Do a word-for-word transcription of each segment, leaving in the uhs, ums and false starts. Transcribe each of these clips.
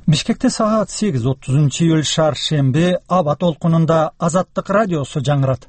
Бишкекте саат сегиз отузунчу июль шаршемби аба толкунунда Азаттык радиосу жаңырат.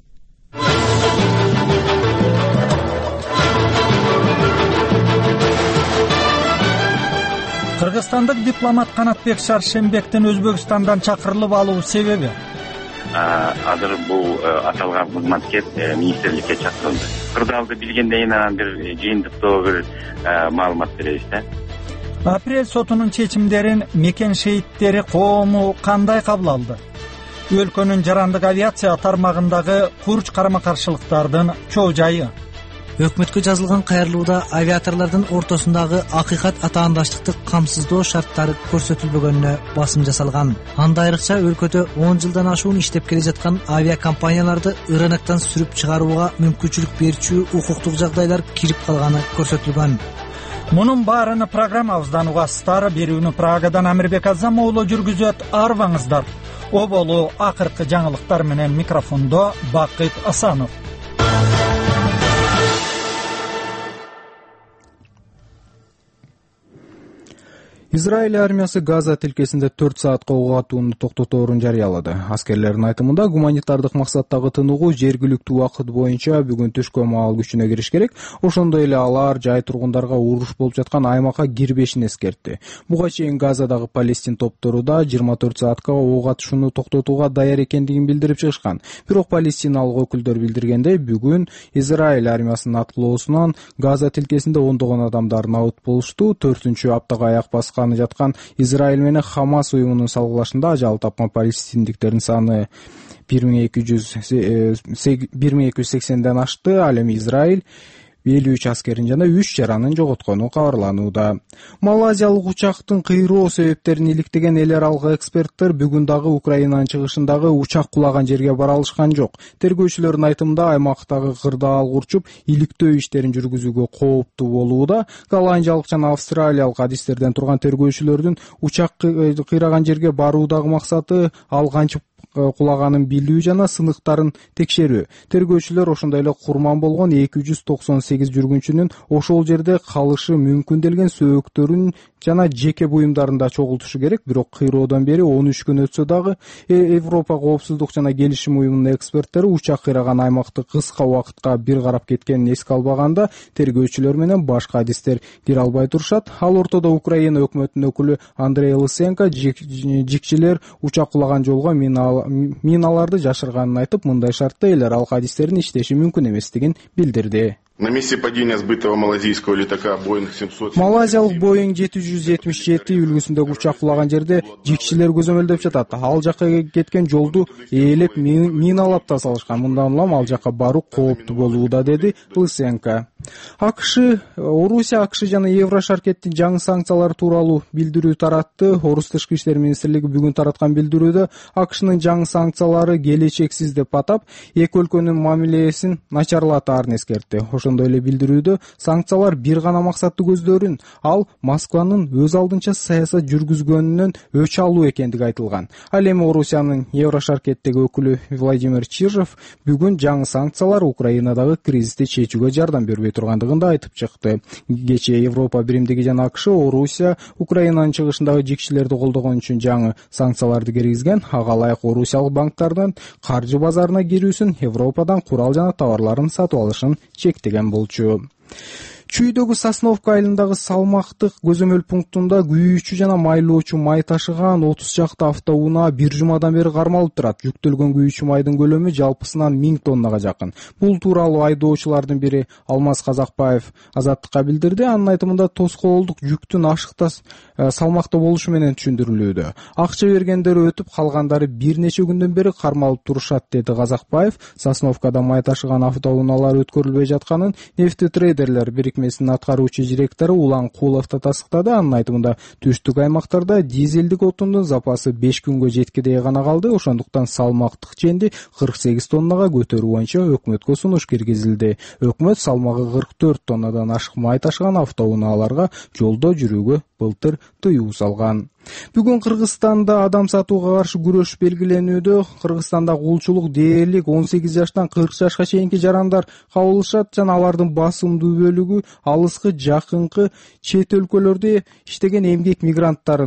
Кыргызстандык дипломат Канатбек Шаршембектин Өзбекстандан чакырылып алуу себеби? Азыр бул аталган кызматкер министрликке чакырылды. Кырдаалды билгенден анан бир жыйынтыктоо бир маалымат беребиз да. Апрель сотунун чечимдерин мекен шейиттери коому кандай кабыл алды? Өлкөнүн жарандык авиация тармагындагы курч карама-каршылыктардын чоо жайы. Өкмөткө жазылган кайрылууда авиаторлордун ортосундагы акыйкат атаандаштыкты камсыздоо шарттары көрсөтүлбөгөнүнө басым жасалган. Анда айрыкча өлкөдө он жылдан ашуун иштеп келе жаткан авиакомпанияларды ырыныктан сүрүп чыгарууга мүмкүнчүлүк берүүчү укуктук жагдайлар кирип калганы көрсөтүлгөн. Мунун баарыны программабыздан угасыздар. Берүүнү Прагадан Амирбек Азам уулу жүргүзөт. Арбаңыздар. Оболу акыркы жаңылыктар менен микрофондо Бакыт Асанов. Израиль армиясы Газа тилкесинде төрт саатка ок атууну токтоторун жарыялады. Аскерлердин айтымында гуманитардык максаттагы тыныгуу жергиликтүү убакыт боюнча бүгүн түшкө маал күчүнө кириш керек. Ошондой эле алар жай тургундарга уруш болуп жаткан аймакка кирбешин эскертти. Буга чейин Газадагы Палестин топтору да жыйырма төрт саатка ок атышууну токтотууга даяр экендигин билдирип чыгышкан. Бирок палестиналык өкүлдөр билдиргендей, бүгүн Израиль армиясынын аткылоосунан Газа тилкесинде ондогон адамдар набыт болушту. төртүнчү аптага аяк баскан жаткан Израиль менен Хамас уюмунун салгылашында ажал тапкан палестиндиктердин саны бир миң эки жүз сексенден ашты. Ал эми Израиль элүү үч аскерин жана үч жаранын жоготкону кабарланууда. Малайзиялык учактын кыйроо себептерин иликтеген эл аралык эксперттер бүгүн дагы Украинанын чыгышындагы учак кулаган жерге бара алышкан жок. Тергөөчүлөрдүн айтымында аймактагы кырдаал курчуп иликтөө иштерин жүргүзүүгө кооптуу болууда. Голландиялык жана австралиялык адистерден турган тергөөчүлөрдүн учак кыйраган жерге баруудагы максаты ал кантип кулаганын билүү жана сыныктарын текшерүү. Тергөөчүлөр ошондой эле курман болгон эки жүз токсон сегиз жүргүнчүнүн ошол жерде калышы мүмкүн делген сөөктөрүн жана жеке буюмдарында чогултушу керек. Бирок кыйроодон бери он үч күн өтсө дагы Европа коопсуздук жана келишим уюмунун эксперттери учак кыйраган аймакты кыска убакытка бир карап кеткенин эске албаганда тергөөчүлөр менен башка адистер кире албай турушат. Ал ортодо Украина өкмөтүнүн өкүлү Андрей Лысенко жикчилер учак кулаган жолго миналарды жашырганын айтып, мындай шартта эл аралык адистердин иштеши мүмкүн эместигин билдирди. На месте падения сбытого малазийского летака Боинг семьсот. Малайзиялык Боинг жети жүз жетимиш жети үлгүсүндөгү учак кулаган жерде жикчилер көзөмөлдөп жатат. Ал жакка кеткен жолду ээлеп миналап тазалашкан. Мындан улам ал жакка баруу кооптуу болууда, деди Лысенко. АКШ, Орусия, АКШ жана Еврошаркеттин жаңы санкциялары тууралуу билдирүү таратты. Орус тышкы иштер министрлиги бүгүн тараткан билдирүүдө АКШнын жаңы санкциялары келечексиз деп атап, эки өлкөнүн мамилесин начарлатаарын эскертти. Ошондой эле билдирүүдө санкциялар бир гана максатты көздөрүн, ал Москванын өз алдынча саясат жүргүзгөнүнөн өч алуу экендиги айтылган. Ал эми Орусиянын Еврошаркеттеги өкүлү Владимир Чижов бүгүн жаңы санкциялар Украинадагы кризисти чечүүгө жардам бербей тургандыгын да айтып чыкты. Кечээ Европа биримдиги жана АКШ Орусия Украинанын чыгышындагы жикчилерди колдогон үчүн жаңы санкцияларды киргизген. Ага ылайык Орусиялык банктардын каржы базарына кирүүсүн, Европадан курал жана товарларын сатып алышын чектеген болчу. Чүйдөгү Сосновка айылындагы салмактык көзөмөл пунктунда күйүүчү жана майлоочу май ташыган отуз чакты автоунаа бир жумадан бери кармалып турат. Жүктөлгөн күйүүчү майдын көлөмү жалпысынан миң тоннага жакын. Бул тууралуу айдоочулардын бири Алмаз Казакбаев Азаттыкка билдирди. Анын айтымында тоскоолдук жүктүн ашыктас салмактуу болушу менен түшүндүрүлүүдө. Акча бергендери өтүп, калгандары бир нече күндөн бери кармалып турушат, деди Казакбаев. Сосновкада май ташыган автоунaalар өткөрүлбөй жатканын нефти трейдерлер бирикмесинин аткаруучу директору Улан Кулов да тастыктады. Анын айтымында түштүк аймактарда дизелдик отундун запасы беш күнгө жеткидей гана калды. Ошондуктан салмактык ченди кырк сегиз тоннага көтөрүү боюнча өкмөткө сунуш киргизилди. Өкмөт салмагы кырк төрт тоннадан ашык май ташыган автоунaalарга жолдо жүрүүгө былтыр тыюу салган. Бүгүн Кыргызстанда адам сатууга каршы күрөш белгиленүүдө. Кыргызстанда кулчулук дээрлик он сегиз жаштан кырк жашка чейинки жарандар кабылышат жана алардын басымдуу бөлүгү алыскы, жакынкы чет өлкөлөрдө иштеген эмгек мигранттарын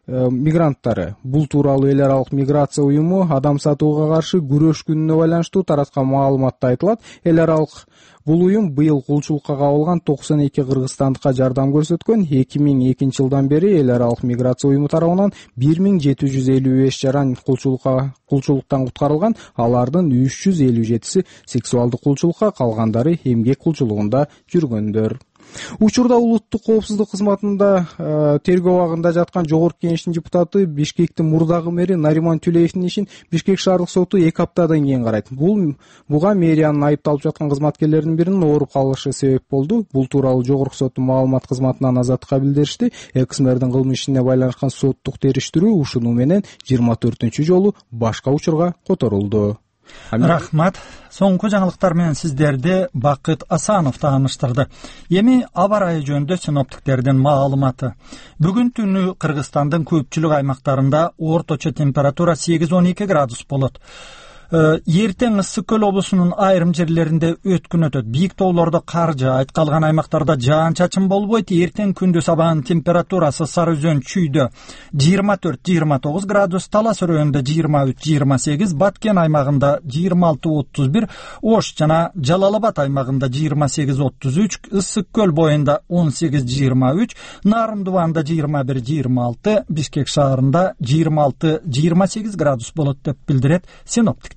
мигранттары. Бул тууралуу эл аралык миграция уюму адам сатууга каршы күрөш күнүнө байланыштуу тараткан маалыматта айтылат. Эл аралык бул уюм быйыл кулчулукка кабылган токсон эки кыргызстандыкка жардам көрсөткөн. эки миң экинчи жылдан бери эл аралык миграция уюму тарабынан бир миң жети жүз элүү беш жаран кулчулукка кулчулуктан куткарылган. Алардын үч жүз элүү жетиси сексуалдык кулчулукка, калгандары эмгек кулчулугунда жүргөндөр. Учурда улуттук коопсуздук кызматында э, тергөө абагында жаткан Жогорку Кеңештин депутаты Бишкектин мурдагы мэри Нариман Түлеевдин ишин Бишкек шаардык соту эки аптадан кийин карайт. Бул буга мэриянын айыпталып жаткан кызматкерлеринин биринин ооруп калышы себеп болду. Бул тууралуу Жогорку соттун маалымат кызматынан Азаттыкка билдиришти. Экс-мэрдин кылмыш ишине байланышкан соттук териштирүү ушуну менен жыйырма төртүнчү жолу башка учурга которулду. Рахмат. Соңку жаңылыктар менен сиздерди Бакыт Асанов тааныштырды. Эми аба ырайы жөнүндө синоптиктердин маалыматы. Бүгүн түнү Кыргызстандын көпчүлүк аймактарында орточо температура сегиз он эки градус болот. Эртең Ысык көл облусунун айрым жерлеринде өткүн өтөт. Бийик тоолордо кар жаайт, калган аймактарда жаан чачын болбойт. Эртең күндүз абанын температурасы Сары Өзөн чүйдө жыйырма төрт жыйырма тогуз градус, Талас өрөөнүндө жыйырма үч жыйырма сегиз, Баткен аймагында жыйырма алты отуз бир, Ош жана Жалал Абад аймагында жыйырма сегиз отуз үч, Ысык көл боюнда он сегиз жыйырма үч, Нарымдубанда жыйырма бир жыйырма алты, Бишкек шаарында жыйырма алты жыйырма сегиз градус болот деп билдирет синоптик.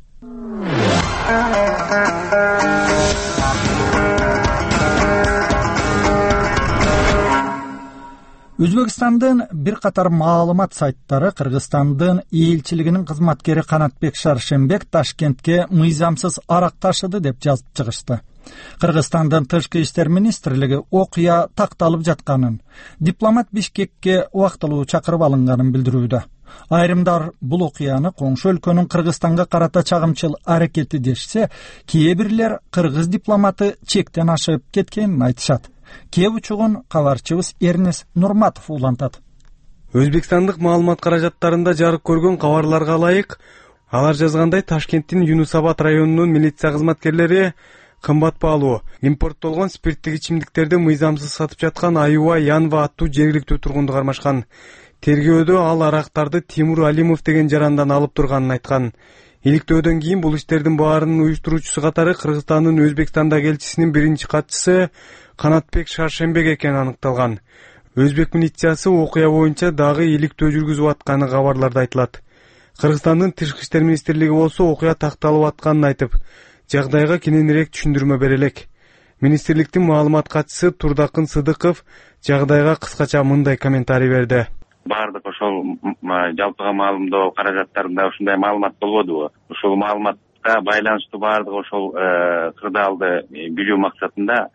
Өзбекстандын бир катар маалымат сайттары Кыргызстандын элчилигинин кызматкери Канатбек Шаршембек Ташкентке мыйзамсыз арак ташыды деп жазып чыгышты. Кыргызстандын тышкы иштер министрлиги окуя такталып жатканын, дипломат Бишкекке убактылуу чакырып алынганын билдирүүдө. Айрымдар бул окуяны коңшу өлкөнүн Кыргызстанга карата чагымчыл аракети дешсе, кээ бирлер кыргыз дипломаты чектен ашып кеткенин айтышат. Кээ учугун кабарчыбыз Эрнес Нурматов улантат. Өзбекстандык маалымат каражаттарында жарык көргөн кабарларга ылайык, алар жазгандай Ташкенттин Юнус Абад районунун милиция кызматкерлери кымбат баалуу импорттолгон спирттик ичимдиктерди мыйзамсыз сатып жаткан Аюва Янва аттуу жергиликтүү тургунду кармашкан. Тергөөдө ал арактарды Тимур Алимов деген жарандан алып турганын айткан. Иликтөөдөн кийин бул иштердин баарынын уюштуруучусу катары Кыргызстандын Өзбекстандагы элчисинин биринчи катчысы Канатбек Шаршембек экени аныкталган. Өзбек милициясы окуя боюнча дагы иликтөө жүргүзүп атканы кабарларда айтылат. Кыргызстандын тышкы иштер министрлиги болсо окуя такталып атканын айтып, жагдайга кененирээк түшүндүрмө бере элек. Министрликтин маалымат катчысы Турдакын Сыдыков жагдайга кыскача мындай комментарий берди. Бардык ошол жалпыга маалымдоо каражаттарында ушундай маалымат болбодубу? Ушул маалыматка байланыштуу бардык ошол кырдаалды билүү максатында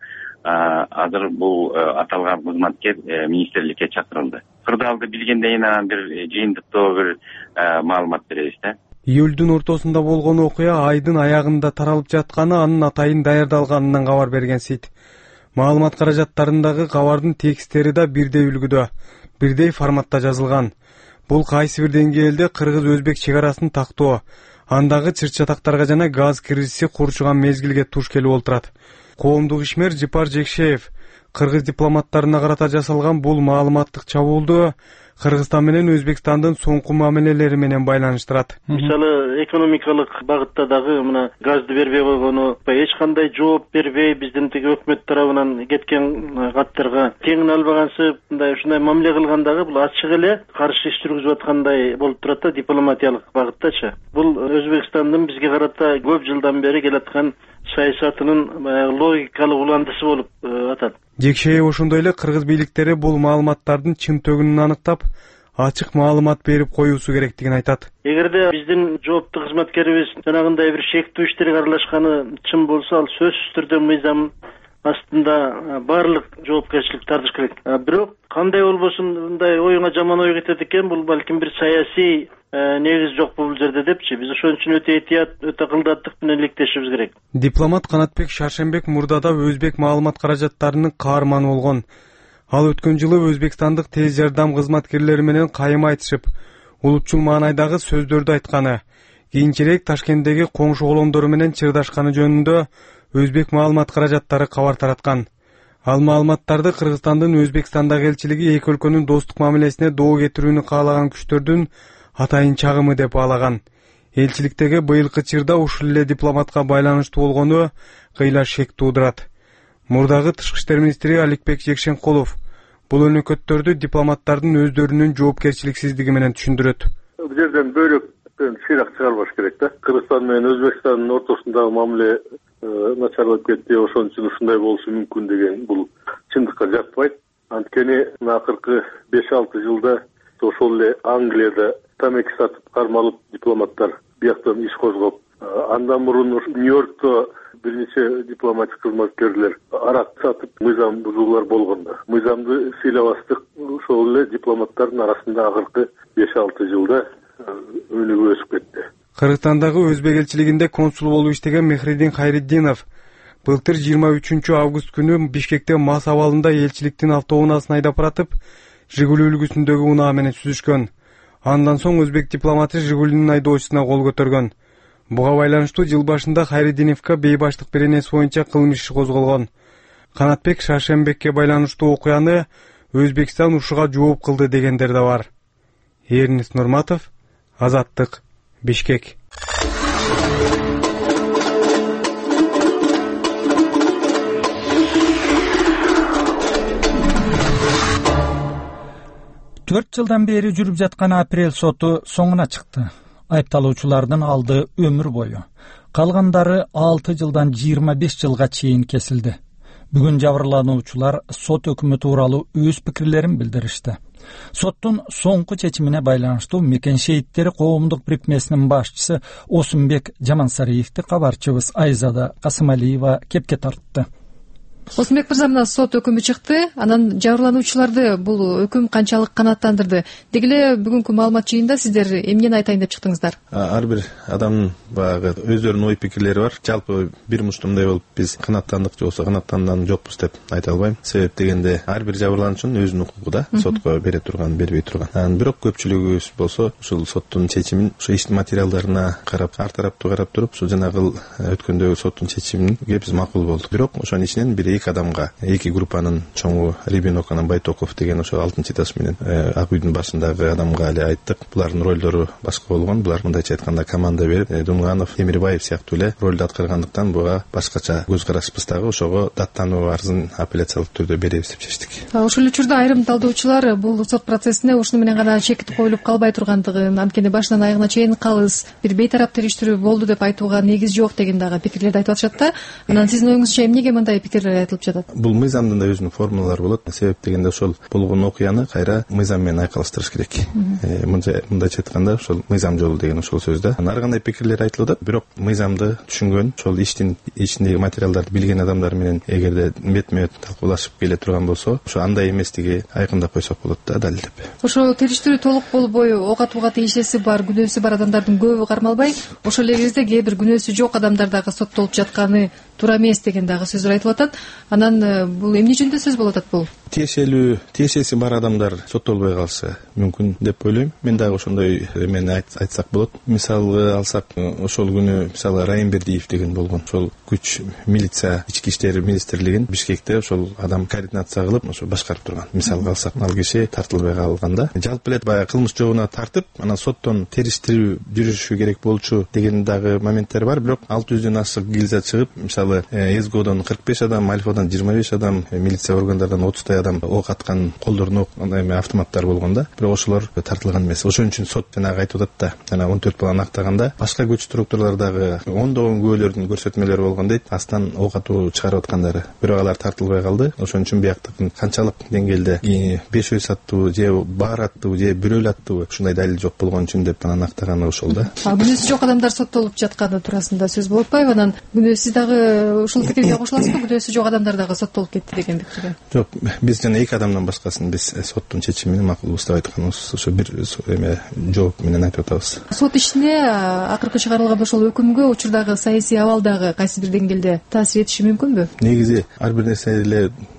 азыр бул аталган кызматкер министрликке чакырылды. Кырдаалды билгенден кийин анан бир жыйынтыктоо бир маалымат беребиз да. Июлдун ортосунда болгон окуя айдын аягында таралып жатканы анын атайын даярдалганынан кабар берген Сит. Маалымат каражаттарындагы кабардын текстери да бирдей үлгүдө, бирдей форматта жазылган. Бул кайсы бир деңгээлде кыргыз-өзбек чек арасын тактоо, андагы чыр-чатактарга жана газ кризиси курчуган мезгилге туш келип олтурат. Коомдук ишмер Жипар Жекшеев кыргыз дипломаттарына карата жасалган бул маалыматтык чабуулду Кыргызстан менен Өзбекстандын соңку мамилелери менен байланыштырат. Мисалы экономикалык багытта дагы мына газды бербей койгону, эч кандай жооп бербей биздин тиги өкмөт тарабынан кеткен каттарга теңин албагансы, мындай ушундай мамиле кылгандагы бул ачык эле каршы иш жүргүзүп аткандай болуп турат да дипломатиялык багыттачы. Бул Өзбекстандын бизге карата көп жылдан бери келаткан саясатынын логикалык уландысы болуп атат. Жекшеев ошондой эле кыргыз бийликтери бул маалыматтардын чын төгүнүн аныктап, ачык маалымат берип коюусу керектигин айтат. Эгерде биздин жооптуу кызматкерибиз жанагындай бир шектүү иштерге аралашканы чын болсо, ал сөзсүз түрдө мыйзам астында баардык жоопкерчилик тартыш керек. Бирок кандай болбосун мындай оюңа жаман ой кетет экен, бул балким бир саясий негиз жок бул жерде депчи. Биз ошон үчүн өтө этият, өтө кылдаттык менен иликтешибиз керек. Дипломат Канатбек Шаршембек мурдада өзбек маалымат каражаттарынын каарманы болгон. Ал өткөн жылы өзбекстандык тез жардам кызматкерлери менен кайым айтышып, улутчул маанайдагы сөздөрдү айтканы, кийинчерээк Ташкенттеги коңшу колондору менен чырдашканы жөнүндө өзбек маалымат каражаттары кабар тараткан. Ал маалыматтарды Кыргызстандын Өзбекстандагы элчилиги эки өлкөнүн достук мамилесине доо кетирүүнү каалаган күчтөрдүн атайын чагымы деп баалаган. Элчиликтеги быйылкы чырда ушул эле дипломатка байланыштуу болгону кыйла шек туудурат. Мурдагы тышкы иштер министри Аликбек Жекшенкулов бул өнөкөттөрдү дипломаттардын өздөрүнүн жоопкерчиликсиздиги менен түшүндүрөт. Бул жерден бөлөк чыйрак чыгарбаш керек да. Кыргызстан менен Өзбекстандын ортосундагы мамиле начарлап кетти, ошон үчүн ушундай болушу мүмкүн деген бул чындыкка жатпайт. Анткени акыркы беш алты жылда ошол эле Англияда тамеки сатып кармалып дипломаттар бияктан иш козгоп, андан мурун Нью-Йоркто бир нече дипломатик кызматкерлер арак сатып мыйзам бузуулар болгон да. Мыйзамды сыйлабастык ошол эле дипломаттардын арасында акыркы беш алты жылда өнүгүп өсүп кетти. Кыргызстандагы Өзбек элчилигинде консул болуп иштеген Мехридин Хайриддинов былтыр жыйырма үчүнчү август күнү Бишкекте мас абалында элчиликтин автоунаасын айдап баратып, Жигули үлгүсүндөгү унаа менен сүзүшкөн. Андан соң өзбек дипломаты Жигулинин айдоочусуна кол көтөргөн. Буга байланыштуу жыл башында Хайриддиновго бейбаштык беренеси боюнча кылмыш иши козголгон. Канатбек Шашенбекке байланыштуу окуяны Өзбекстан ушуга жооп кылды дегендер да бар. Эрнис Нурматов, Азаттык, Бишкек. төрт жылдан бери жүрүп жаткан апрель соту соңуна чыкты. Айыпталуучулардын алды өмүр бою. Калгандары алты жылдан жыйырма беш жылга чейин кесилди. Бүгүн жабырлануучулар сот өкүмү тууралуу өз пикирлерин билдиришти. Соттун соңку чечимине байланыштуу Мекен шейиттери коомдук бирикмесинин башчысы Осунбек Жамансариевди кабарчыбыз Айзада Касымалиева кепке тартты. Осунбек мырза, мына сот өкүмү чыкты. Анан жабырлануучуларды бул өкүм канчалык канааттандырды? Деги эле бүгүнкү маалымат жыйында сиздер эмнени айтайын деп чыктыңыздар? Ар бир адамдын баягы өздөрүнүн ой пикирлери бар. Жалпы бир муштумдай болуп биз канааттандык же болбосо канааттандан жокпуз деп айта албайм. Себеп дегенде ар бир жабырлануучунун өзүнүн укугу да, сотко бере турган, бербей турган. Анан бирок көпчүлүгүбүз болсо ушул соттун чечимин ушу иштин материалдарына карап, ар тараптуу карап туруп, ушу жанагы өткөндөгү соттун чечимине биз макул болдук. Бирок ошонун ичинен бир эки адамга, эки группанын чоңу Ребенок анан Байтоков деген ошо алтынчы этаж менен Ак үйдүн башындагы адамга эле айттык. Булардын ролдору башка болгон. Булар мындайча айтканда команда берип, Думганов, Эмирбаев сыяктуу эле ролду аткаргандыктан буга башкача көз карашыбыз дагы ошого даттануу арызын апелляциялык түрдө беребиз деп чечтик. Ошол учурда айрым талдоочулар бул сот процессине ушуну менен гана чекит коюлуп калбай тургандыгын, анткени башынан аягына чейин калыс, бир бейтарап териштирүү болду деп айтууга негиз жок деген дагы пикирлерди айтып атышат да. Анан сиздин оюңузча эмнеге мындай пикирлер айтылып жатат? Бул мыйзамдын да өзүнүн формулалары болот. Себеп дегенде ошол болгон окуяны кайра мыйзам менен айкалыштырыш керек. Мындайча айтканда ошол мыйзам жолу деген ошол сөз да. Ар кандай пикирлер айтылып атат, бирок мыйзамды түшүнгөн, ошол иштин ичиндеги материалдарды билген адамдар менен эгерде бетме-бет талкуулашып келе турган болсо, ошо андай эместиги айкындап койсок болот да, далилдеп. Ошо териштирүү толук болбой ок атууга тийишеси бар, күнөөсү бар адамдардын көбү кармалбай, ошол эле кезде кээ бир күнөөсү жок адамдар дагы соттолуп жатканы туура эмес деген дагы сөздөр айтылып атат. Анан бул эмне жөнүндө сөз болуп атат бул? Тиешелүү, тиешеси бар адамдар соттолбой калса мүмкүн деп ойлойм. Мен дагы ошондой эмени айтсак болот. Мисалы алсак, ошол күнү мисалы Райымбердиев деген болгон. Ошол күч милиция, ички иштер министрлигин Бишкекте ошол адам координация кылып, ошо башкарып турган. Мисалга алсак, ал киши тартылбай калганда, жалпы эле баягы кылмыш жобуна тартып, анан соттон териштирүү жүрүшү керек болчу деген дагы моменттер бар. Бирок алты жүздөн ашык гильза чыгып, мисалы Эсгодон кырк беш адам, Альфадан жыйырма беш адам, милиция органдарынан отуздай адам ок аткан, колдорунда автоматтар болгон да. Бирок ошолор тартылган эмес. Ошон үчүн сот жанагы айтып атат да, жана он төрт баланы актаганда башка күч структуралардагы ондогон күбөлөрдүн көрсөтмөлөрү болгон дейт, астан ок атуу чыгарып аткандары. Бирок алар тартылбай калды. Ошон үчүн бияктыкын канчалык деңгээлде беш өз аттуу же баар аттуу же бирөөлүү аттуу ушундай далил жок болгон үчүн деп анан актаганы ошол да. Күнөөсү жок адамдар соттолуп жатканы туурасында сөз болуп атпайбы? Анан күнөөсү дагы ушул пикирге кошуласызбы? Күнөөсү жок адамдар дагы соттолуп кетти деген пикирге? Жок, биз жана эки адамдан башкасын биз соттун чечимине макулбуз деп айтканбыз. Ошо бир эме жооп менен айтып атабыз. Сот ишине акыркы чыгарылган ошол өкүмгө учурдагы саясий абал дагы кайсы бир деңгээлде таасир этиши мүмкүнбү? Негизи ар бир нерсе эле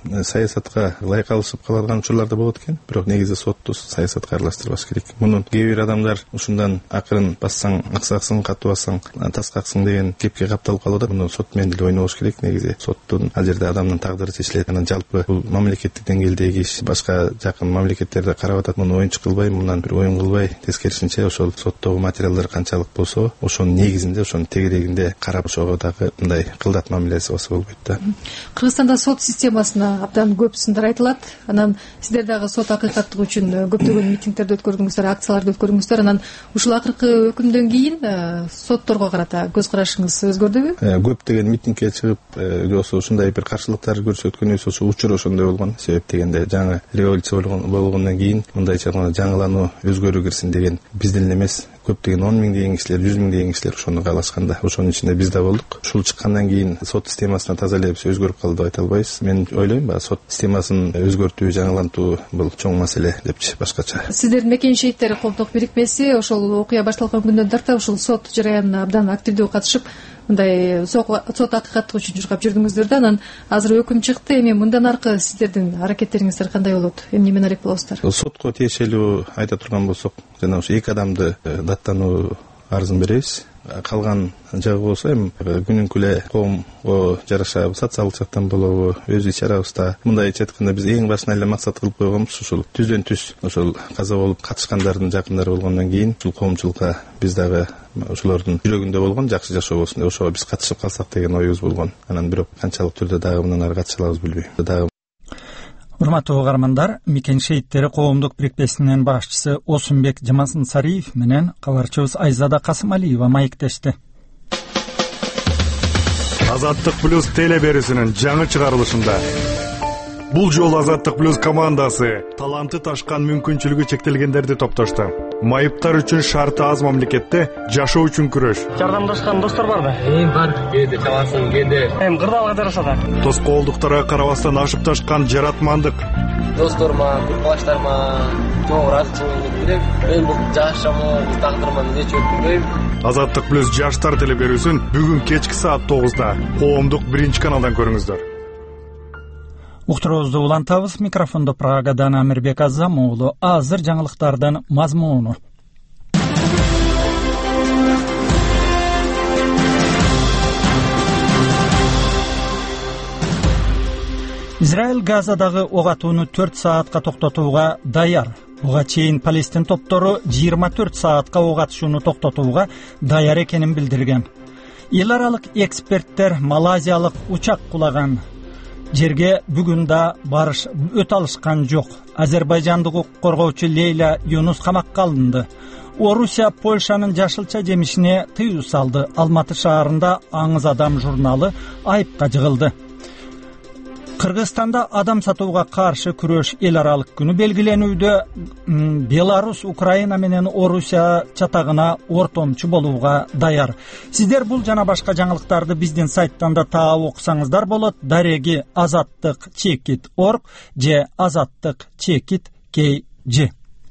саясатка ылайык алышып калган учурлар да болот экен, бирок негизи сотту саясатка аралаштырбаш керек. Муну кээ бир адамдар ушундан акырын бассаң аксаксың, катуу бассаң таскаксың деген кепке капталып калып атат. Муну сот менен деле ойнобош керек. Негизи соттун ал жерде адамдын тагдыры чечилет. Анан жалпы бул мамлекеттик деңгээлдеги иш, башка жакын мамлекеттерде карап атат. Муну оюнчук кылбай, мындан бир оюн кылбай, тескерисинче ошол соттогу материалдар канчалык болсо, ошонун негизинде, ошонун тегерегинде карап, ошого дагы мындай кылдат мамилеси болсо болбойт да. Кыргызстанда сот системасына абдан көп сындар айтылат. Анан сиздер дагы сот акыйкаттыгы үчүн көптөгөн митингдерди өткөрдүңүздөр, акцияларды өткөрдүңүздөр. Анан ушул акыркы өкүмдөн кийин сотторго карата көз карашыңыз өзгөрдүбү? Көптөгөн митингге чыгып, жоксо ушундай бир каршылыктар көрсөткөнүбүз ошо учур ошондой болгон. Себеп дегенде жаңы революция болгондон кийин мындайча жаңылануу, өзгөрүү кирсин деген бизден эмес, көптөгөн он миң деген кишилер, жүз миң деген кишилер ошону каалашканда, ошонун ичинде биз да болдук. Ушул чыккандан кийин сот системасына таза эле өзгөрүп калды деп айта албайбыз. Мен ойлойм, баягы сот системасын өзгөртүү, жаңылантуу бул чоң маселе депчи, башкача. Сиздердин Мекен шейиттери коомдук бирикмеси ошол окуя башталган күндөн тарта ушул сот жараянына абдан активдүү катышып, мындай сот акыйкаттыгы үчүн жургап жүрдүңүздөр да. Анан азыр өкүм чыкты. Эми мындан аркы сиздердин аракеттериңиздер кандай болот? Эмне менен арек болосуздар? Сотко тиешелүү айта турган болсок, жана ошо эки адамды даттануу арызын беребиз. Калган жагы болсо эми күнүнкү эле коомго жараша социалдык жактан болобу, өз иш чарабызда мындайча айтканда биз эң башынан эле максат кылып койгонбуз ушул түздөн түз ошол каза болуп катышкандардын жакындары болгондон кийин ушул коомчулукка биз дагы ошолордун жүрөгүндө болгон жакшы жашоо болсун деп ошого биз катышып калсак деген оюбуз болгон. Анан бирок канчалык түрдө дагы мындан ары катыша алабыз билбейм. Урматтуу угармандар, Мекен шейиттери коомдук бирикмесинин башчысы Осунбек Жамасариев менен кабарчыбыз Айзада Касымалиева маектешти. Азаттык плюс теле берүүсүнүн жаңы чыгарылышында бул жолу Азаттык плюс командасы таланты ташкан, мүмкүнчүлүгү чектелгендерди топтошту. Майыптар үчүн шарты аз мамлекетте жашоо үчүн күрөш. Жардамдашкан достор барбы? Эми бар. Кээде чабасың, кээде. Эми кырдаалга жарашат. Тоскоолдуктарга карабастан ашып ташкан жаратмандык. Досторма, курбаштарма чоң ыраазычылыгымды билдирем. Мен бул жашамоо, тагдырыма нече өткүнбөйм. Азаттык плюс жаштар теле берүүсүн бүгүн кечки саат тогузда коомдук биринчи каналдан көрүңүздөр. Уктуруубузду улантабыз. Микрофондо Прагадан Амирбек Азам уулу. Азыр жаңылыктардын мазмуну. Израиль Газадагы ок атууну төрт саатка токтотууга даяр. Буга чейин Палестин топтору жыйырма төрт саатка ок атышууну токтотууга даяр экенин билдирген. Эл аралык эксперттер Малайзиялык учак кулаган жерге бүгүн да барыш өтө алышкан жок. Азербайжандык укук коргоочу Лейла Юнус камакка алынды. Орусия Польшанын жашылча жемишине тыюу салды. Алматы шаарында Аңыз адам журналы айыпка жыгылды. Кыргызстанда адам сатууга каршы күрөш эл аралык күнү белгиленүүдө. Беларус Украина менен Орусия чатагына ортомчу болууга даяр. Сиздер бул жана башка жаңылыктарды биздин сайттан да таап окусаңыздар болот. Дареги азаттык чекит орг же азаттык чекит кей же.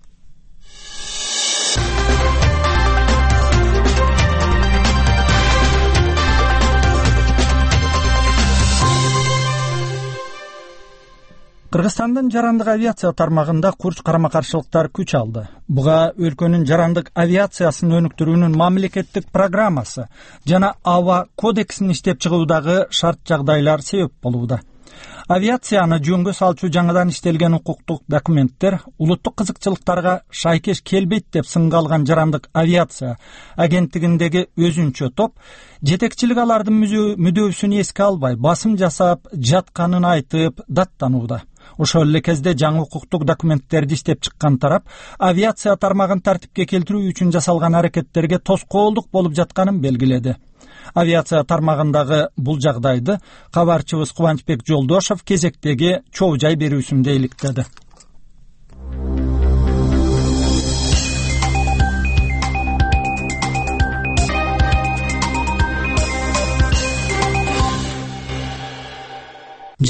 Кыргызстандын жарандык авиация тармагында курч карама-каршылыктар күч алды. Буга өлкөнүн жарандык авиациясын өнүктүрүүнүн мамлекеттик программасы жана аба кодексин иштеп чыгуудагы шарт жагдайлар себеп болууда. Авиацияны жөнгө салчу жаңыдан иштелген укуктук документтер улуттук кызыкчылыктарга шайкеш келбейт деп сынга алган жарандык авиация агенттигиндеги өзүнчө топ жетекчилик алардын мүдөөсүн эске албай басым жасап жатканын айтып даттанууда. Ошол эле кезде жаңы укуктук документтерди иштеп чыккан тарап авиация тармагын тартипке келтирүү үчүн жасалган аракеттерге тоскоолдук болуп жатканын белгиледи. Авиация тармагындагы бул жагдайды кабарчыбыз Кубанычбек Жолдошов кезектеги чоо жай берүүсүндө иликтеди.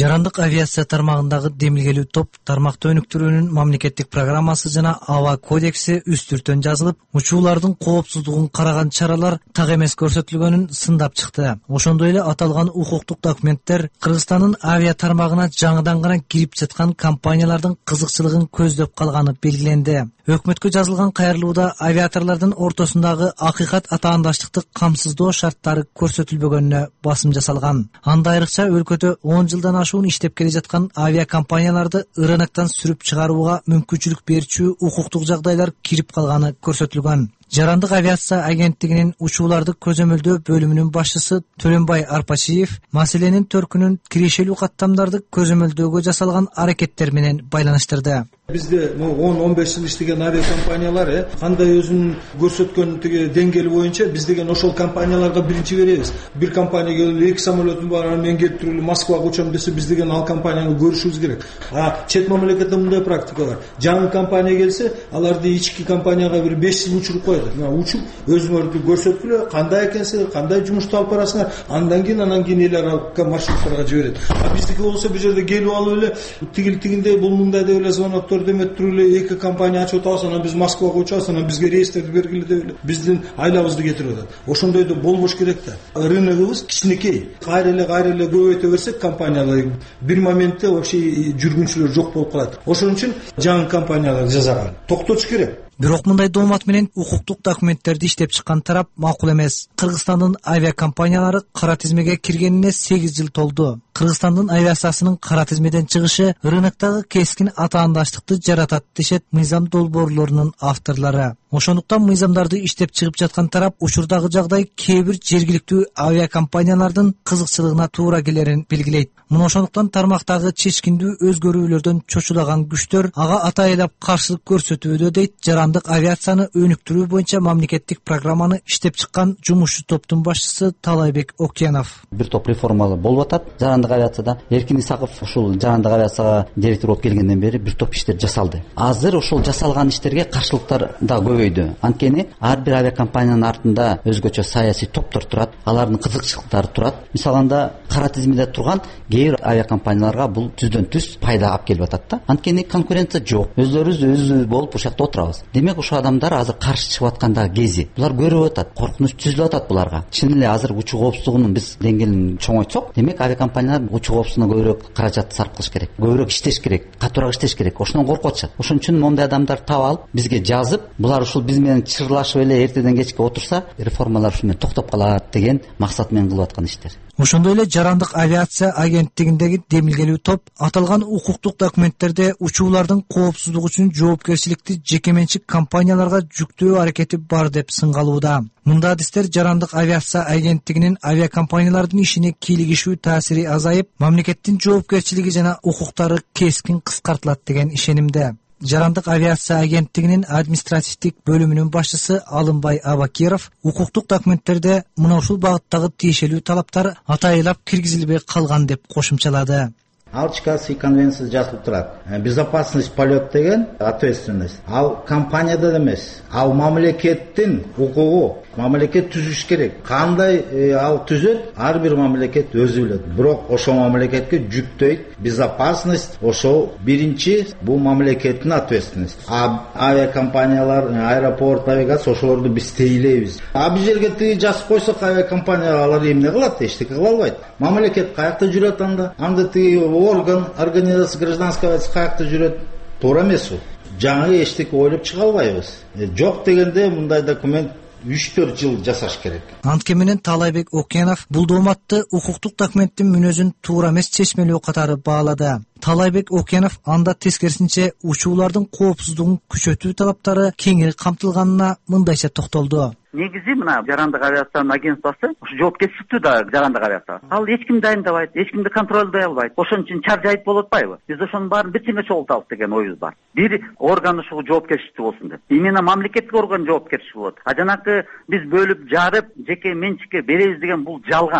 Жарандык авиация тармагындагы демилгелүү топ тармакты өнүктүрүүнүн мамлекеттик программасы жана аба кодекси үстүртөн жазылып, учуулардын коопсуздугун караган чаралар так эмес көрсөтүлгөнүн сындап чыкты. Ошондой эле аталган укуктук документтер Кыргызстандын авиа тармагына жаңыдан гана кирип жаткан компаниялардын кызыкчылыгын көздөп калганы белгиленди. Өкмөткө жазылган кайрылууда авиаторлордун ортосундагы акыйкат атаандаштыкты камсыздоо шарттары көрсөтүлбөгөнүнө басым жасалган. Анда айрыкча өлкөдө он жылдан ашуун иштеп келе жаткан авиакомпанияларды рыноктон сүрүп чыгарууга мүмкүнчүлүк берүүчү укуктук жагдайлар кирип калганы көрсөтүлгөн. Жарандык авиация агенттигинин учууларды көзөмөлдөө бөлүмүнүн башчысы Төлөнбай Арпачиев маселенин төркүнүн кирешелүү каттамдарды көзөмөлдөөгө жасалган аракеттер менен байланыштырды. Бизде он он беш жыл иштеген авиакомпаниялар кандай өзүнүн көрсөткөн тиги деңгээли боюнча биз деген ошол компанияларга биринчи беребиз. Бир компания келип эки самолетум бар, аны мен кетирип Москвага учам десе, биз деген ал компанияны көрүшүбүз керек. А чет мамлекетте мындай практика бар. Жаңы компания келсе, аларды ички компанияга бир беш жыл учуруп коет. Учуп өзүңөрдү көрсөткүлө, кандай экенсиңер, кандай жумушту алып барасыңар, андан кийин анан кийин элер алып маршруттарга жиберет. А биздики болсо бул жерде келип алып эле тигил тигиндей бул мындай деп эле звоноктор демет туруп эле эки компания ачып атабыз, анан биз Москвага учабыз, анан бизге рейстерди бергиле деп эле биздин айлабызды кетирип атат. Ошондой да болбош керек да. Рыногубуз кичинекей. Кайра эле кайра эле көбөйтө берсек компаниялар бир моментте вообще жүргүнчүлөр жок болуп калат. Ошон үчүн жаңы компаниялар жасаган. Токтотуш керек. Бирок мындай доомат менен укуктук документтерди иштеп чыккан тарап макул эмес. Кыргызстандын авиакомпаниялары кара тизмеге киргенине сегиз жыл толду. Кыргызстандын авиациясынын кара тизмеден чыгышы рыноктогу кескин атаандаштыкты жаратат дешет мыйзам долбоорлорунун авторлору. Ошондуктан мыйзамдарды иштеп чыгып жаткан тарап учурдагы жагдай кээ бир жергиликтүү авиакомпаниялардын кызыкчылыгына туура келерин белгилейт. Мына ошондуктан тармактагы чечкиндүү өзгөрүүлөрдөн чочулаган күчтөр ага атайылап каршылык көрсөтүүдө дейт жарандык авиацияны өнүктүрүү боюнча мамлекеттик программаны иштеп чыккан жумушчу топтун башчысы Талайбек Окенов. Бир топ реформалар болуп атат жарандык авиацияда. Эркин Исаков ушул жарандык авиацияга директор болуп келгенден бери бир топ иштер жасалды. Азыр ошол жасалган иштерге каршылыктар да көбөйдү. Анткени ар бир авиакомпаниянын артында өзгөчө саясий топтор турат, алардын кызыкчылыктары турат. Мисалы анда кара тизмеде турган кээ бир авиакомпанияларга бул түздөн түз пайда алып келип атат да. Анткени конкуренция жок. Өздөрүбүз өзүбүз болуп ушул жакта отурабыз. Демек ошол адамдар азыр каршы чыгып атканда кези. Булар көрүп атат, коркунуч түзүлүп атат буларга. Чын эле азыр учуу коопсуздугунун биз деңгээлин чоңойтсок, демек авиакомпаниялар учуу коопсуздугуна көбүрөөк каражат сарп кылыш керек. Көбүрөөк иштеш керек, катуураак иштеш керек. Ошондон коркуп атышат. Ошон үчүн моундай адамдар таап алып, бизге жазып, булар ушул биз менен чырлашып эле эртеден кечке отурса, реформалар ушу менен токтоп калат деген максат менен кылып аткан иштер. Ошондой эле жарандык авиация агенттигиндеги демилгелүү топ аталган укуктук документтерде учуулардын коопсуздугу үчүн жоопкерчиликти жеке менчик компанияларга жүктөө аракети бар деп сынгалууда. Мында адистер жарандык авиация агенттигинин авиакомпаниялардын ишине кийлигишүү таасири азайып, мамлекеттин жоопкерчилиги жана укуктары кескин кыскартылат деген ишенимде. Жарандык авиация агенттигинин административдик бөлүмүнүн башчысы Алымбай Абакиров укуктук документтерде мына ушул багыттагы тиешелүү талаптар атайылап киргизилбей калган деп кошумчалады. Ал Чикагский конвенцияда жазылып турат. Безопасность полет деген ответственность. Ал компанияда эмес, ал мамлекеттин укугу. Мамлекет түзүш керек. Кандай ал түзөт, ар бир мамлекет өзү билет. Бирок ошол мамлекетке жүктөйт безопасность, ошол биринчи бул мамлекеттин ответственность. А авиакомпаниялар, аэропорт, навигация ошолорду биз тейлейбиз. А биз жерге тиги жазып койсок, авиакомпаниялар алар эмне кылат? Эчтеке кыла албайт. Мамлекет каякта жүрөт анда? Анда тиги орган, организация гражданская авиация каякта жүрөт? Туура эмес бул. Жаңы эчтеке ойлоп чыга албайбыз. Жок дегенде мындай документ үч төрт жыл жасаш керек. Антке менен Талайбек Окенов бул дооматты укуктук документтин мүнөзүн туура эмес чечмелөө катары баалады. Талайбек Окенов анда тескерисинче учуулардын коопсуздугун күчөтүү талаптары кеңири камтылганына мындайча токтолду. Негизи мына жарандык авиациянын агентствосы ушу жоопкерчиликтүү да жарандык авиация. Ал эч ким дайындабайт, эч кимди контролдой албайт. Ошон үчүн чаржайып болуп атпайбы? Биз ошонун баарын бир чеңге чогултабыз деген оюбуз бар. Бир орган ушул жоопкерчиликтүү болсун деп. Именно мамлекеттик орган жоопкерчиликтүү болот. А жанакы биз бөлүп жарып, жеке менчикке беребиз деген бул жалган.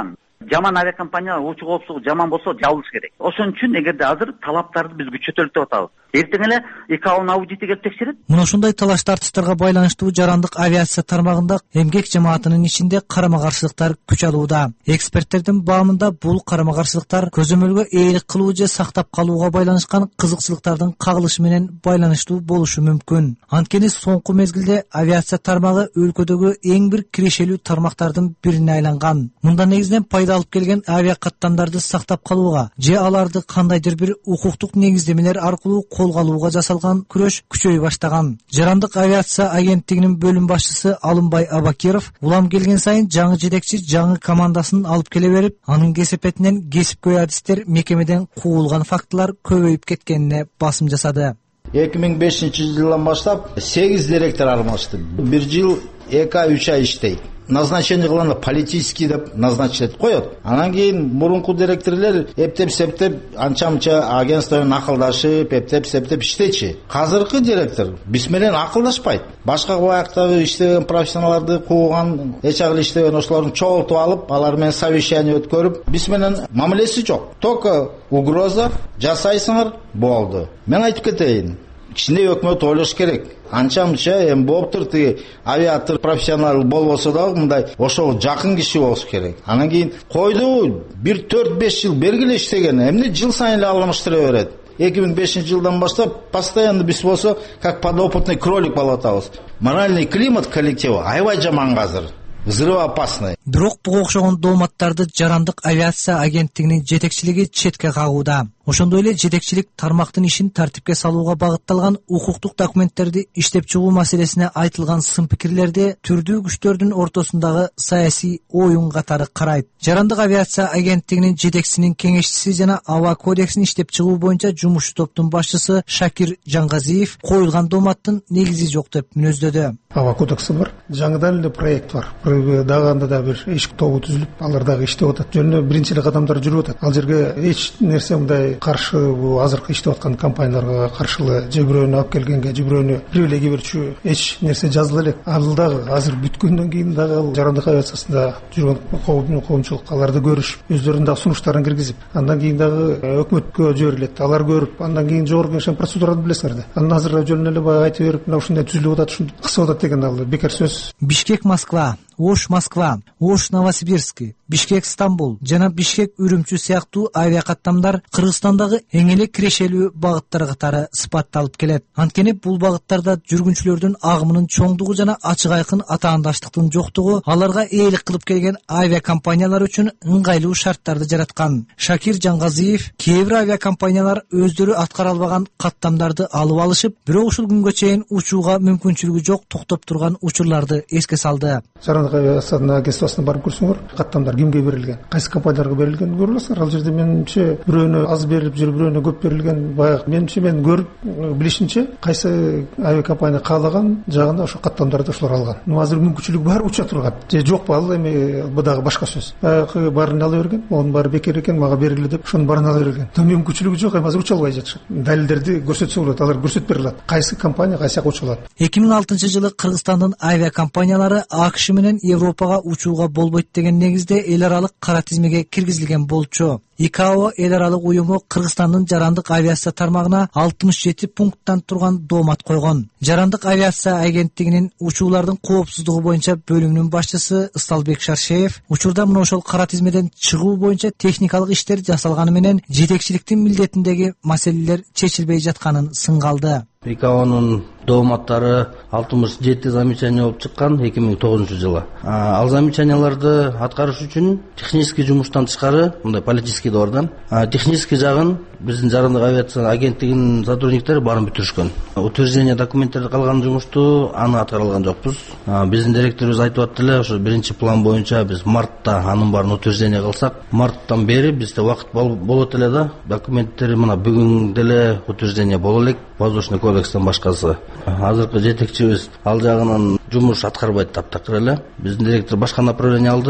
жаман авиакомпания учуу коопсуздугу жаман болсо жабылыш керек. Ошон үчүн эгерде азыр талаптарды биз күчөтөлүк деп атабыз. Эртең эле ИКАОнун аудити келип текшерет. Мына ушундай талаш тартыштарга байланыштуу жарандык авиация тармагында эмгек жамаатынын ичинде карама-каршылыктар күч алууда. Эксперттердин баамында бул карама-каршылыктар көзөмөлгө ээлик кылуу же сактап калууга байланышкан кызыкчылыктардын кагылышы менен байланыштуу болушу мүмкүн. Анткени соңку мезгилде авиация тармагы өлкөдөгү эң бир кирешелүү тармактардын бирине айланган. Мында негизинен пайда алып келген авиа каттамдарды сактап калууга же аларды кандайдыр бир укуктук негиздемелер аркылуу колго алууга жасалган күрөш күчөй баштаган. Жарандык авиация агенттигинин бөлүм башчысы Алымбай Абакиров улам келген сайын жаңы жетекчи жаңы командасын алып келе берип, анын кесепетинен кесипкөй адистер мекемеден куулган фактылар көбөйүп кеткенине басым жасады. эки миң бешинчи жылдан баштап сегиз директор алмашты. Бир жыл эки ай үч ай иштейт. Назначение кылганда политический деп назначить коет. Анан кийин мурунку директорлор эптеп-септеп анча-мынча агентство менен акылдашып, эптеп-септеп иштечи. Азыркы директор биз менен акылдашпайт. Башка баяктагы иштеген профессионалдарды кууган, эч агыл иштеген ошолорду чогултуп алып, алар менен совещание өткөрүп, биз менен мамилеси жок. Только угроза жасайсыңар болду. Мен айтып кетейин. Кичине өкмөт ойлош керек. Анча-мынча эми болуптур, тиги авиатор профессионал болбосо дагы мындай ошого жакын киши болуш керек. Анан кийин койду бир төрт беш жыл бергиле иштеген. Эмне жыл сайын эле алмаштыра берет. эки миң бешинчи жылдан баштап постоянно биз болсо как подопытный кролик болуп атабыз. Моральный климат коллектива аябай жаман азыр. Взрывоопасный. Бирок буга окшогон дооматтарды жарандык авиация агенттигинин жетекчилиги четке кагууда. Ошондой эле жетекчилик тармактын ишин тартипке салууга багытталган укуктук документтерди иштеп чыгуу маселесине айтылган сын пикирлерди түрдүү күчтөрдүн ортосундагы саясий оюн катары карайт. Жарандык авиация агенттигинин жетекчисинин кеңешчиси жана аба кодексин иштеп чыгуу боюнча жумушчу топтун башчысы Шакир Жаңгазиев коюлган дооматтын негизи жок деп мүнөздөдү. Аба кодекси бар, жаңыдан эле проект бар. Дагы анда да бир иш тобу түзүлүп, алар дагы иштеп атат. Жөнүнө биринчи эле кадамдар жүрүп атат. Ал жерге эч нерсе мындай каршы азыркы иштеп аткан компанияларга каршылы же бирөөнү алып келгенге, же бирөөнү привилегия берчү эч нерсе жазыла элек. Ал дагы азыр бүткөндөн кийин дагы жарандык авиациясында жүргөн коомчулук аларды көрүшүп, өздөрүнүн дагы сунуштарын киргизип, андан кийин дагы өкмөткө жиберилет. Алар көрүп, андан кийин жогорку кеңештин процедураны билесиңер да. Андан азыр жөн эле баягы айтып берип, мына ушундай түзүлүп атат, ушундай кысып атат деген ал бекер сөз. Бишкек Москва, Ош Москва, Ош Новосибирск, Бишкек Стамбул жана Бишкек Үрүмчү сыяктуу авиакаттамдар Кыргызстандагы эң эле кирешелүү багыттар катары сыпатталып келет. Анткени бул багыттарда жүргүнчүлөрдүн агымынын чоңдугу жана ачык айкын атаандаштыктын жоктугу аларга ээлик кылып келген авиакомпаниялар үчүн ыңгайлуу шарттарды жараткан. Шакир Жаңгазиев кээ бир авиакомпаниялар өздөрү аткара албаган каттамдарды алып алышып, бирок ушул күнгө чейин учууга мүмкүнчүлүгү жок токтоп турган учурларды эске салды. Жарандык авиация агентствосуна барып көрсөңөр, каттамдар кимге берилген, кайсы компанияларга берилгенин көрө аласыңар. Ал жерде менимче бирөөнө аз берилип жүр, бирөөнө көп берилген. Баягы менимче мен көрүп билишимче кайсы авиакомпания каалаган жагында ошо каттамдарды ошолор алган. Ну азыр мүмкүнчүлүк бар уча турган. Же жокпу ал эми бу дагы башка сөз. Баягы баарын ала берген, онун баары бекер экен, мага берилди деп ошонун баарын ала берген. Мүмкүнчүлүгү жок, эми азыр уча албай жатышат. Далилдерди көрсөтсө болот, алар көрсөтүп бере алат. Кайсы компания кайсы жака уча алат. эки миң алтынчы жылы Кыргызстандын авиакомпаниялары АКШ менен Европага учууга болбойт деген негизде эл аралык кара тизмеге киргизилген болчу. ИКАО эл аралык уюму Кыргызстандын жарандык авиация тармагына алтымыш жети пункттан турган доомат койгон. Жарандык авиация агенттигинин учуулардын коопсуздугу боюнча бөлүмүнүн башчысы Ысталбек Шаршеев учурда мына ошол кара тизмеден чыгуу боюнча техникалык иштер жасалганы менен жетекчиликтин милдетиндеги маселелер чечилбей жатканын сынга алды. ИКАОнун дооматтары алтымыш жети замечание болуп чыккан эки миң тогузунчу жылы. Ал замечанияларды аткарыш үчүн технический жумуштан тышкары мындай политический да бар да. Технический жагын биздин жарандык авиация агенттигинин сотрудниктери баарын бүтүрүшкөн. Утверждение документтерди калган жумушту аны аткара алган жокпуз. Биздин директорубуз айтып атты эле, ошо биринчи план боюнча биз мартта анын баарын утверждение кылсак, марттан бери бизде убакыт болот эле да. Документтери мына бүгүн деле утверждение боло элек, воздушный кодекстен башкасы. Азыркы жетекчибиз ал жагынан жумуш аткарбайт таптакыр эле. Биздин директор башка направление алды.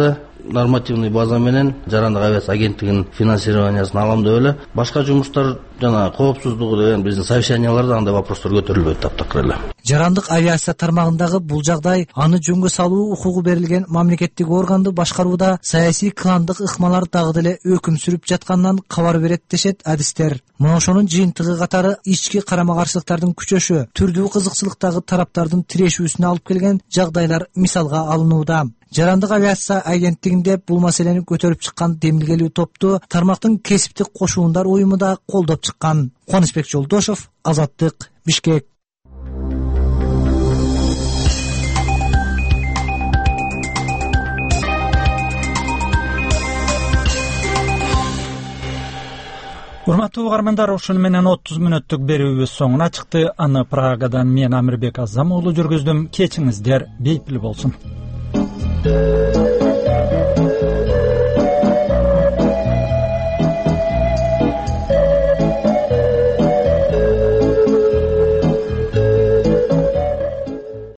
нормативный база менен жарандык авиация агенттигинин финансированиясын алам деп эле башка жумуштар жана коопсуздугу деген биздин совещанияларда андай вопростор көтөрүлбөйт таптакыр эле. Жарандык авиация тармагындагы бул жагдай аны жөнгө салуу укугу берилген мамлекеттик органды башкарууда саясий кландык ыкмалар дагы деле өкүм сүрүп жатканынан кабар берет дешет адистер. Мына ошонун жыйынтыгы катары ички карама-каршылыктардын күчөшү, түрдүү кызыкчылыктагы тараптардын тирешүүсүнө алып келген жагдайлар мисалга алынууда. Жарандык авиация агенттигинде бул маселени көтөрүп чыккан демилгелүү топту тармактын кесиптик кошуундар уюму да колдоп чыккан. Кубанычбек Жолдошов, Азаттык, Бишкек. Урматтуу угармандар, ушуну менен отуз мүнөттүк берүүбүз соңуна чыкты. Аны Прагадан мен Амирбек Азам уулу жүргүздүм. Кечиңиздер бейпил болсун.